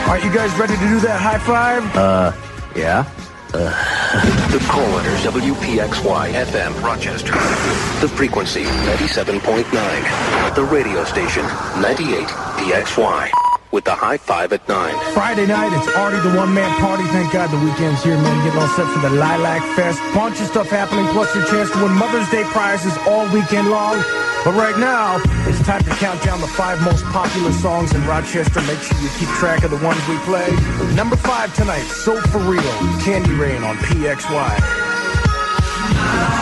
Alright, you guys ready to do that high five? Yeah? The Callers, WPXY FM, Rochester. The frequency, 97.9. The radio station, 98 PXY. With the high five at 9. Friday night, it's Artie the one-man party. Thank God the weekend's here, man. Getting all set for the Lilac Fest. Bunch of stuff happening, plus your chance to win Mother's Day prizes all weekend long. But right now, it's time to count down the 5 most popular songs in Rochester. Make sure you keep track of the ones we play. Number 5 tonight, So For Real, Candy Rain on PXY.